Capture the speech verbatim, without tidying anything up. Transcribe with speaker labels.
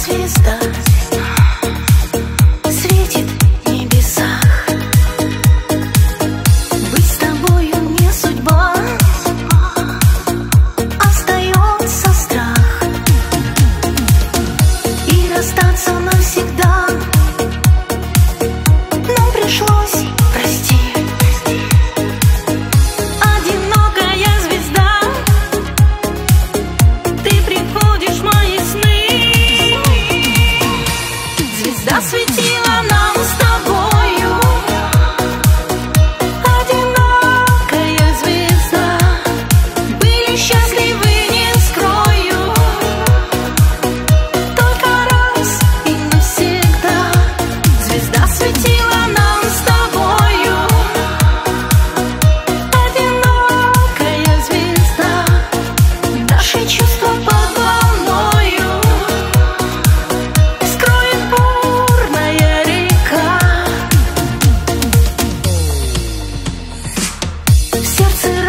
Speaker 1: звезда светит в небесах. Быть с тобою не судьба, остается страх. И расстаться навсегда нам пришлось, прости. Одинокая звезда, ты приходишь в мои сны. Звезда светила нам с тобою. Одинокая звезда, были счастливы, не скрою. Только раз и навсегда. Звезда светила нам с тобою. Одинокая звезда, наши чувства под волною скроет бурная река. В сердце